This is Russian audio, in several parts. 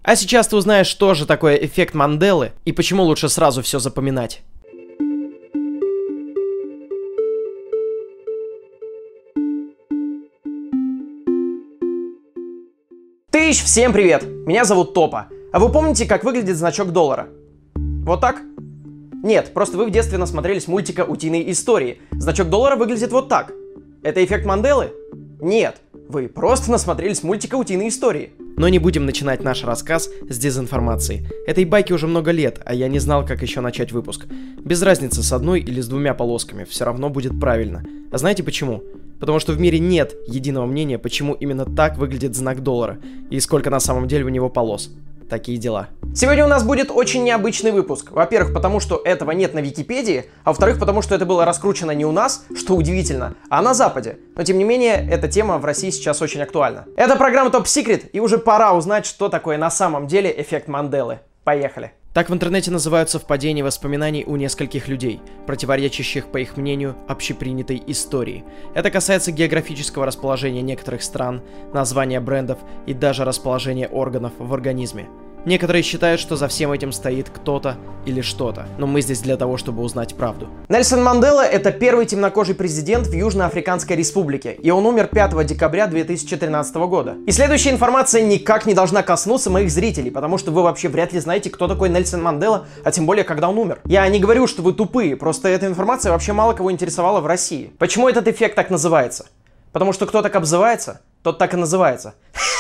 А сейчас ты узнаешь, что же такое эффект Манделы и почему лучше сразу все запоминать. Всем привет! Меня зовут Топа. А вы помните, как выглядит значок доллара? Вот так? Нет, просто вы в детстве насмотрелись мультика «Утиные истории». Значок доллара выглядит вот так. Это эффект Манделы? Нет, вы просто насмотрелись мультика «Утиные истории». Но не будем начинать наш рассказ с дезинформации. Этой байке уже много лет, а я не знал, как еще начать выпуск. Без разницы, с одной или с двумя полосками, все равно будет правильно. А знаете почему? Потому что в мире нет единого мнения, почему именно так выглядит знак доллара и сколько на самом деле у него полос. Такие дела. Сегодня у нас будет очень необычный выпуск. Во-первых, потому что этого нет на Википедии, а во-вторых, потому что это было раскручено не у нас, что удивительно, а на Западе. Но тем не менее, эта тема в России сейчас очень актуальна. Это программа Top Secret, и уже пора узнать, что такое на самом деле эффект Манделы. Поехали. Так в интернете называют совпадение воспоминаний у нескольких людей, противоречащих, по их мнению, общепринятой истории. Это касается географического расположения некоторых стран, названия брендов и даже расположения органов в организме. Некоторые считают, что за всем этим стоит кто-то или что-то, но мы здесь для того, чтобы узнать правду. Нельсон Мандела — это первый темнокожий президент в Южноафриканской республике, и он умер 5 декабря 2013 года. И следующая информация никак не должна коснуться моих зрителей, потому что вы вообще вряд ли знаете, кто такой Нельсон Мандела, а тем более, когда он умер. Я не говорю, что вы тупые, просто эта информация вообще мало кого интересовала в России. Почему этот эффект так называется? Потому что кто так обзывается, тот так и называется.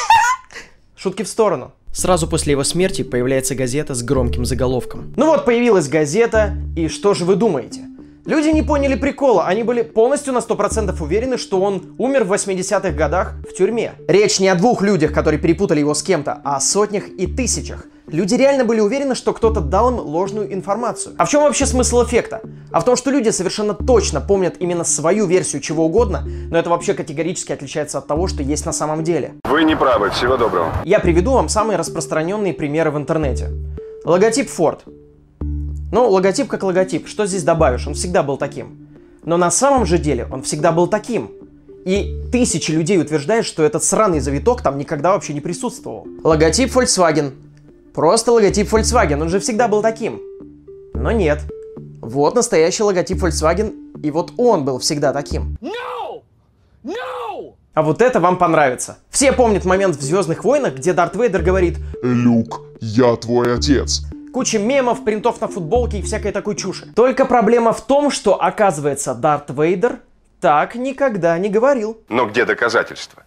Шутки в сторону. Сразу после его смерти появляется газета с громким заголовком. Ну вот, появилась газета, и что же вы думаете? Люди не поняли прикола, они были полностью на 100% уверены, что он умер в 80-х годах в тюрьме. Речь не о двух людях, которые перепутали его с кем-то, а о сотнях и тысячах. Люди реально были уверены, что кто-то дал им ложную информацию. А в чем вообще смысл эффекта? А в том, что люди совершенно точно помнят именно свою версию чего угодно, но это вообще категорически отличается от того, что есть на самом деле. Вы не правы, всего доброго. Я приведу вам самые распространенные примеры в интернете. Логотип Ford. Ну, логотип как логотип, что здесь добавишь, он всегда был таким. Но на самом же деле он всегда был таким. И тысячи людей утверждают, что этот сраный завиток там никогда вообще не присутствовал. Логотип Volkswagen. Просто логотип Volkswagen, он же всегда был таким. Но нет. Вот настоящий логотип Volkswagen, и вот он был всегда таким. No! No! А вот это вам понравится. Все помнят момент в «Звездных войнах», где Дарт Вейдер говорит: «Люк, я твой отец». Куча мемов, принтов на футболке и всякой такой чуши. Только проблема в том, что, оказывается, Дарт Вейдер так никогда не говорил. Но где доказательства?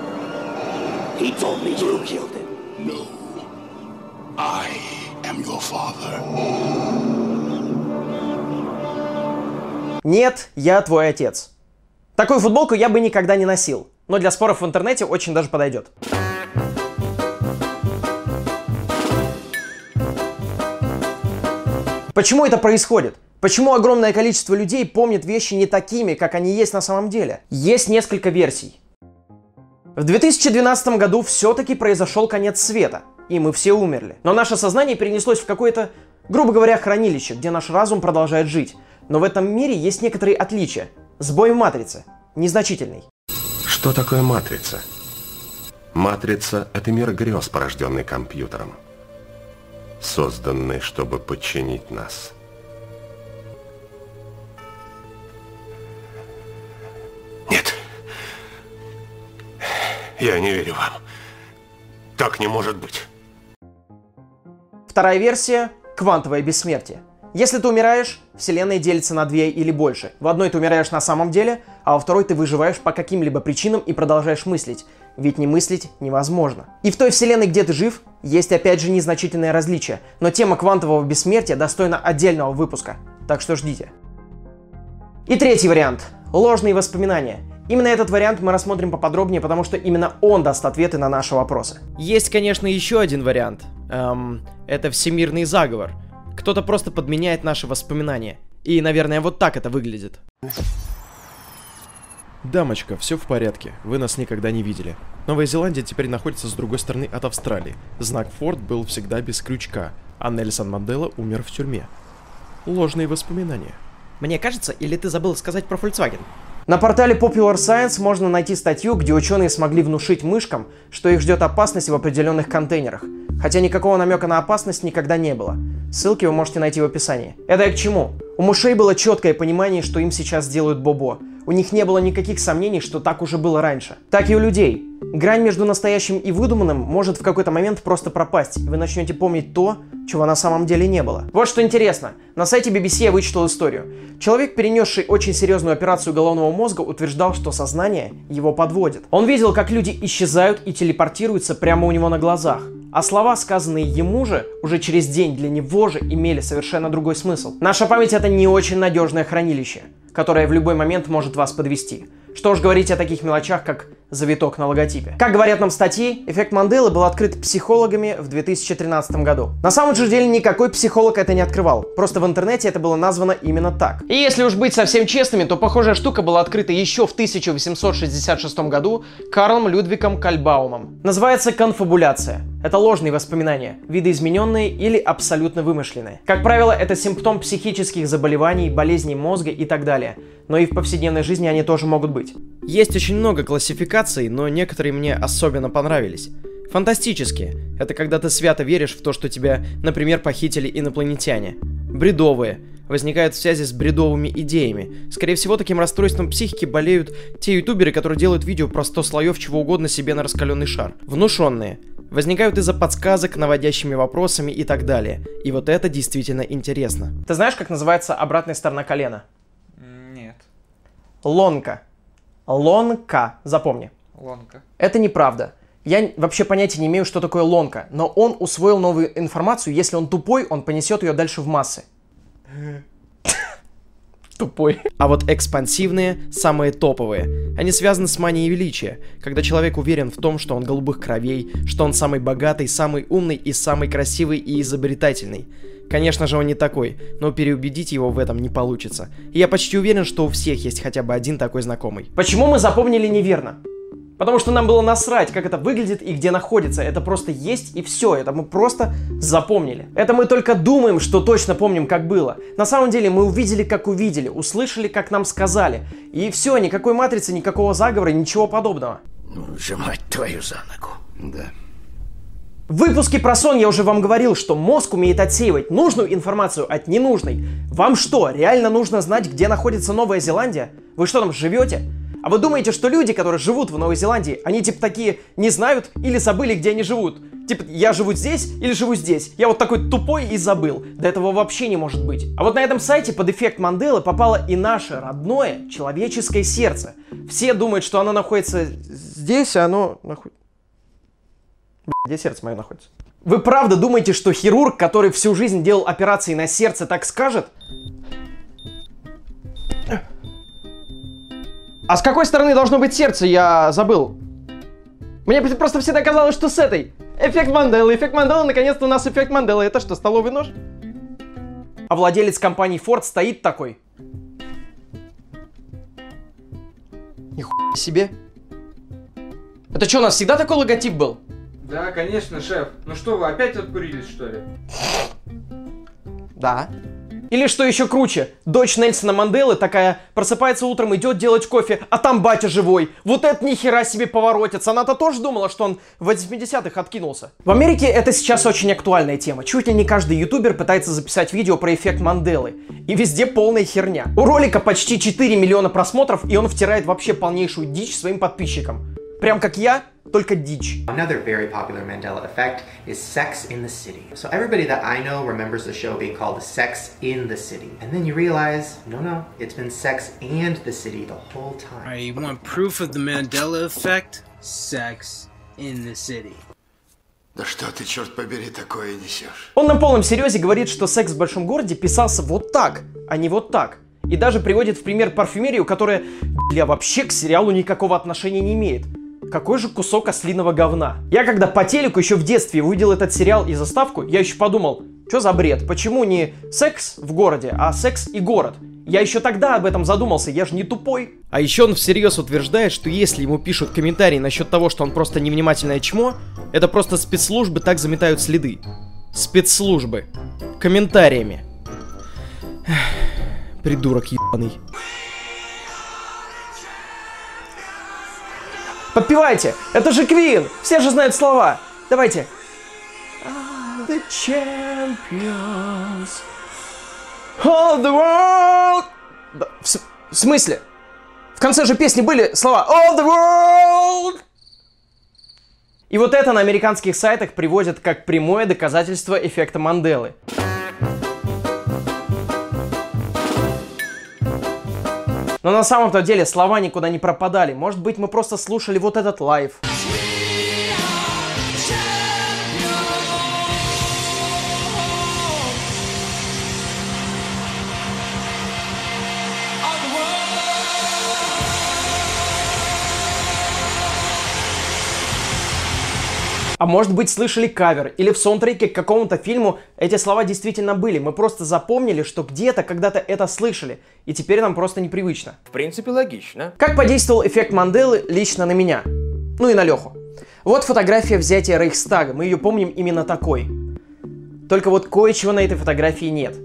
I am your father. Нет, я твой отец. Такую футболку я бы никогда не носил, но для споров в интернете очень даже подойдет. Почему это происходит? Почему огромное количество людей помнит вещи не такими, как они есть на самом деле? Есть несколько версий. В 2012 году все-таки произошел конец света, и мы все умерли. Но наше сознание перенеслось в какое-то, грубо говоря, хранилище, где наш разум продолжает жить. Но в этом мире есть некоторые отличия. Сбой в матрице. Незначительный. Что такое матрица? Матрица — это мир грез, порожденный компьютером, созданный, чтобы подчинить нас. Нет. Я не верю вам. Так не может быть. Вторая версия – квантовое бессмертие. Если ты умираешь, вселенная делится на две или больше. В одной ты умираешь на самом деле, а во второй ты выживаешь по каким-либо причинам и продолжаешь мыслить. Ведь не мыслить невозможно. И в той вселенной, где ты жив, есть опять же незначительное различие. Но тема квантового бессмертия достойна отдельного выпуска. Так что ждите. И третий вариант – ложные воспоминания. Именно этот вариант мы рассмотрим поподробнее, потому что именно он даст ответы на наши вопросы. Есть, конечно, еще один вариант. Это всемирный заговор. Кто-то просто подменяет наши воспоминания. И, наверное, вот так это выглядит. Дамочка, все в порядке. Вы нас никогда не видели. Новая Зеландия теперь находится с другой стороны от Австралии. Знак Ford был всегда без крючка, а Нельсон Мандела умер в тюрьме. Ложные воспоминания. Мне кажется, или ты забыл сказать про Volkswagen? На портале Popular Science можно найти статью, где ученые смогли внушить мышкам, что их ждет опасность в определенных контейнерах. Хотя никакого намека на опасность никогда не было. Ссылки вы можете найти в описании. Это я к чему? У мышей было четкое понимание, что им сейчас сделают бобо. У них не было никаких сомнений, что так уже было раньше. Так и у людей. Грань между настоящим и выдуманным может в какой-то момент просто пропасть, и вы начнете помнить то, чего на самом деле не было. Вот что интересно. На сайте BBC я вычитал историю. Человек, перенесший очень серьезную операцию головного мозга, утверждал, что сознание его подводит. Он видел, как люди исчезают и телепортируются прямо у него на глазах. А слова, сказанные ему же, уже через день для него же имели совершенно другой смысл. Наша память — это не очень надежное хранилище, которое в любой момент может вас подвести. Что уж говорить о таких мелочах, как завиток на логотипе. Как говорят нам статьи, эффект Манделы был открыт психологами в 2013 году. На самом же деле никакой психолог это не открывал, просто в интернете это было названо именно так. И если уж быть совсем честными, то похожая штука была открыта еще в 1866 году Карлом Людвигом Кальбаумом. Называется конфабуляция. Это ложные воспоминания, видоизмененные или абсолютно вымышленные. Как правило, это симптом психических заболеваний, болезней мозга и так далее. Но и в повседневной жизни они тоже могут быть. Есть очень много классификаций, но некоторые мне особенно понравились. Фантастические — это когда ты свято веришь в то, что тебя, например, похитили инопланетяне. Бредовые — возникают в связи с бредовыми идеями. Скорее всего, таким расстройством психики болеют те ютуберы, которые делают видео про 100 слоев чего угодно себе на раскаленный шар. Внушенные — возникают из-за подсказок, наводящими вопросами и так далее. И вот это действительно интересно. Ты знаешь, как называется обратная сторона колена? Нет. Лонка. Лонка, запомни. Лонка. Это неправда. Я вообще понятия не имею, что такое лонка, но он усвоил новую информацию, если он тупой, он понесет ее дальше в массы. Тупой. А вот экспансивные — самые топовые. Они связаны с манией величия, когда человек уверен в том, что он голубых кровей, что он самый богатый, самый умный и самый красивый и изобретательный. Конечно же, он не такой, но переубедить его в этом не получится. И я почти уверен, что у всех есть хотя бы один такой знакомый. Почему мы запомнили неверно? Потому что нам было насрать, как это выглядит и где находится. Это просто есть и все. Это мы просто запомнили. Это мы только думаем, что точно помним, как было. На самом деле мы увидели, как увидели, услышали, как нам сказали. И все, никакой матрицы, никакого заговора, ничего подобного. Ну же, мать твою, за ногу. Да. В выпуске про сон я уже вам говорил, что мозг умеет отсеивать нужную информацию от ненужной. Вам что, реально нужно знать, где находится Новая Зеландия? Вы что, там живете? А вы думаете, что люди, которые живут в Новой Зеландии, они типа такие не знают или забыли, где они живут? Типа, я живу здесь или живу здесь? Я вот такой тупой и забыл. Да этого вообще не может быть. А вот на этом сайте под эффект Манделы попало и наше родное человеческое сердце. Все думают, что оно находится здесь, а оно находится... Где сердце мое находится? Вы правда думаете, что хирург, который всю жизнь делал операции на сердце, так скажет? А с какой стороны должно быть сердце, я забыл. Мне просто всегда казалось, что с этой. Эффект Манделы, наконец-то у нас эффект Манделы. Это что, столовый нож? А владелец компании Ford стоит такой. Нихуя себе. Это что, у нас всегда такой логотип был? Да, конечно, шеф. Ну что, вы опять откурились, что ли? Да. Или что еще круче, дочь Нельсона Манделы такая просыпается утром, идет делать кофе, а там батя живой. Вот это нихера себе поворотится. Она-то тоже думала, что он в 80-х откинулся. В Америке это сейчас очень актуальная тема. Чуть ли не каждый ютубер пытается записать видео про эффект Манделы. И везде полная херня. У ролика почти 4 миллиона просмотров, и он втирает вообще полнейшую дичь своим подписчикам. Прям как я, только дичь. Another very popular Mandela effect is Sex in the City. So everybody that I know remembers the show being called Sex in the City. And then you realize, no, it's been Sex and the City the whole time. Alright, you want proof of the Mandela effect? Sex in the City. Да что ты, черт побери, такое несешь? Он на полном серьезе говорит, что секс в большом городе писался вот так, а не вот так. И даже приводит в пример парфюмерию, которая, вообще к сериалу никакого отношения не имеет. Какой же кусок ослиного говна. Я когда по телеку еще в детстве увидел этот сериал и заставку, я еще подумал, что за бред? Почему не секс в городе, а секс и город? Я еще тогда об этом задумался, я же не тупой. А еще он всерьез утверждает, что если ему пишут комментарии насчет того, что он просто невнимательное чмо, это просто спецслужбы так заметают следы. Спецслужбы. Комментариями. Придурок ебаный. Подпевайте! Это же Queen! Все же знают слова! Давайте! The champions of the world. В смысле? В конце же песни были слова of the world. И вот это на американских сайтах приводят как прямое доказательство эффекта Манделы. Но на самом-то деле слова никуда не пропадали. Может быть, мы просто слушали вот этот лайв. А может быть, слышали кавер, или в саундтреке к какому-то фильму эти слова действительно были. Мы просто запомнили, что где-то когда-то это слышали, и теперь нам просто непривычно. В принципе, логично. Как подействовал эффект Манделы лично на меня? Ну и на Леху. Вот фотография взятия Рейхстага, мы ее помним именно такой. Только вот кое-чего на этой фотографии нет.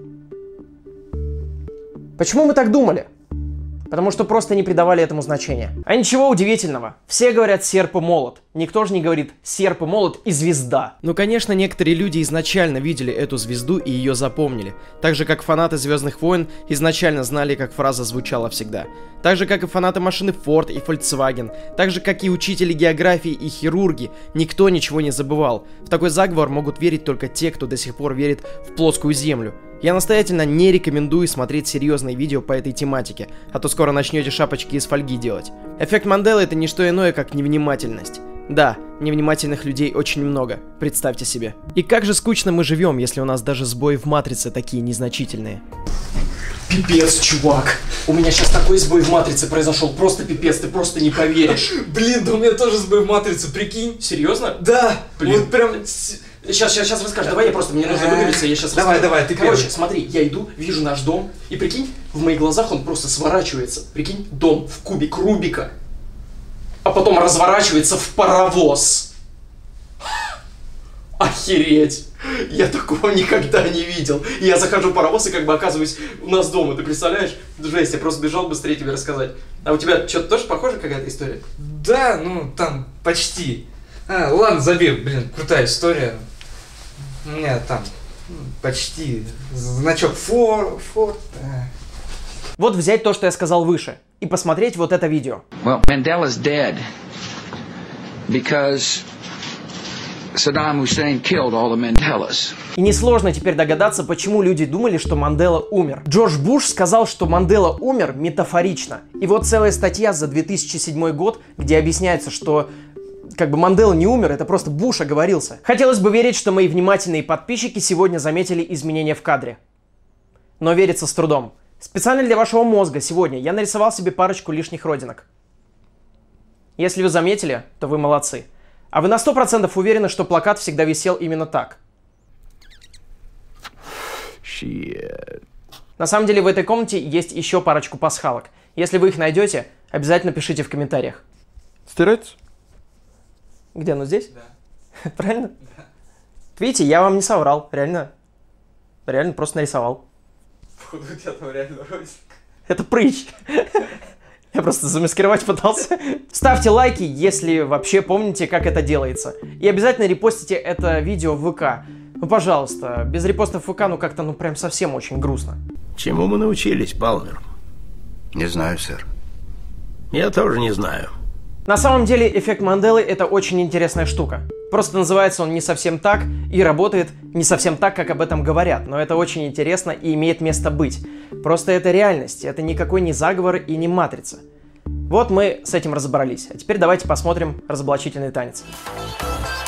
Почему мы так думали? Потому что просто не придавали этому значения. А ничего удивительного. Все говорят серп и молот. Никто же не говорит серп и молот и звезда. Ну, конечно, некоторые люди изначально видели эту звезду и ее запомнили. Так же, как фанаты Звездных войн изначально знали, как фраза звучала всегда. Так же, как и фанаты машины Ford и Volkswagen. Так же, как и учители географии и хирурги. Никто ничего не забывал. В такой заговор могут верить только те, кто до сих пор верит в плоскую землю. Я настоятельно не рекомендую смотреть серьезные видео по этой тематике, а то скоро начнете шапочки из фольги делать. Эффект Манделы — это не что иное, как невнимательность. Да, невнимательных людей очень много, представьте себе. И как же скучно мы живем, если у нас даже сбои в матрице такие незначительные. Пипец, чувак. У меня сейчас такой сбой в матрице произошел, просто пипец, ты просто не поверишь. Блин, да у меня тоже сбой в матрице, прикинь. Серьезно? Да, блин. Вот прям... Сейчас расскажешь, давай я просто, мне нужно выговориться, я сейчас Давай, расскажу. давай, ты Короче, первый. смотри, я иду, вижу наш дом, и прикинь, в моих глазах он просто сворачивается. Прикинь, дом в кубик Рубика, а потом разворачивается в паровоз. Охереть! Я такого никогда не видел. Я захожу в паровоз и как бы оказываюсь у нас дома, ты представляешь? Жесть, я просто бежал быстрее тебе рассказать. А у тебя что-то тоже похожа какая-то история? Да, ну там почти. Ладно, забей, блин, крутая история. У меня там почти значок Ford. Вот взять то, что я сказал выше, и посмотреть вот это видео. Well, Mandela's dead because Saddam Hussein killed all the Mandelas. И несложно теперь догадаться, почему люди думали, что Мандела умер. Джордж Буш сказал, что Мандела умер метафорично. И вот целая статья за 2007 год, где объясняется, что как бы Мандела не умер, это просто Буш оговорился. Хотелось бы верить, что мои внимательные подписчики сегодня заметили изменения в кадре. Но верится с трудом. Специально для вашего мозга сегодня я нарисовал себе парочку лишних родинок. Если вы заметили, то вы молодцы. А вы на 100% уверены, что плакат всегда висел именно так? Shit. На самом деле в этой комнате есть еще парочку пасхалок. Если вы их найдете, обязательно пишите в комментариях. Стирается? Где, ну здесь? Да. Правильно? Да. Видите, я вам не соврал, реально. Реально просто нарисовал. Походу у тебя там реально родинка. Это прыщ. Я просто замаскировать пытался. Ставьте лайки, если вообще помните, как это делается. И обязательно репостите это видео в ВК. Ну, пожалуйста, без репостов в ВК, ну как-то, ну прям совсем очень грустно. Чему мы научились, Палмер? Не знаю, сэр. Я тоже не знаю. На самом деле, эффект Манделы — это очень интересная штука. Просто называется он не совсем так и работает не совсем так, как об этом говорят. Но это очень интересно и имеет место быть. Просто это реальность, это никакой не заговор и не матрица. Вот мы с этим разобрались. А теперь давайте посмотрим разоблачительный танец.